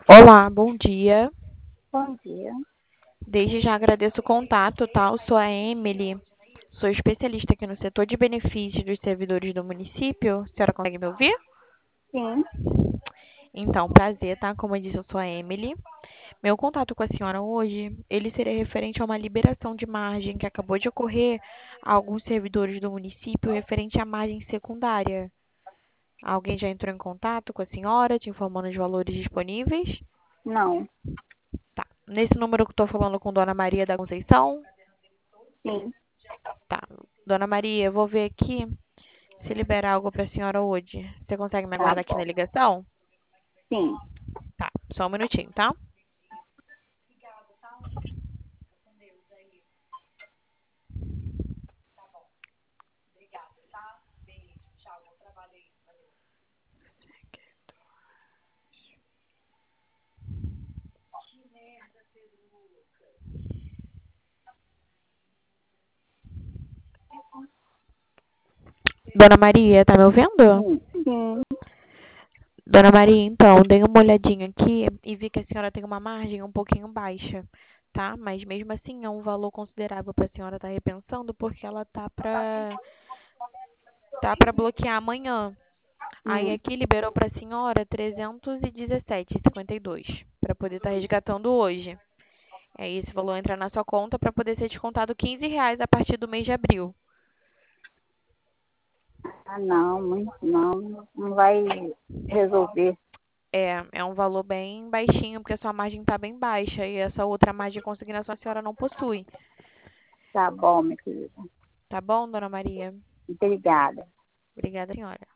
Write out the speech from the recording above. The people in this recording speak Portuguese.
Olá, bom dia. Bom dia. Desde já agradeço o contato, tá? Eu sou a Emily, sou especialista aqui no setor de benefícios dos servidores do município. A senhora consegue me ouvir? Sim, Então, prazer, tá? Como eu disse, eu sou a Emily. Meu contato com a senhora hoje, ele seria referente a uma liberação de margem que acabou de ocorrer a alguns servidores do município referente à margem secundária. Alguém já entrou em contato com a senhora, te informando os valores disponíveis? não, Tá. Nesse número que eu estou falando com Dona Maria da Conceição? sim, Tá. Dona Maria, eu vou ver aqui se liberar algo para a senhora hoje. Você consegue me tá aguardar aqui na bom. ligação? Sim, Tá. Só um minutinho, tá? Dona Maria, tá me ouvindo? sim. Dona Maria, então, dei uma olhadinha aqui e vi que a senhora tem uma margem um pouquinho baixa, tá? Mas mesmo assim é um valor considerável para a senhora estar repensando, porque ela tá para bloquear amanhã. Aí Hum, aqui liberou para a senhora 317,52 para poder estar resgatando hoje. Aí esse valor entra na sua conta para poder ser descontado R$ 15 a partir do mês de abril. não, não vai resolver. É um valor bem baixinho, porque a sua margem está bem baixa e essa outra margem de consignação a senhora não possui. Tá bom, minha querida. Tá bom, dona Maria? Obrigada. Obrigada, senhora.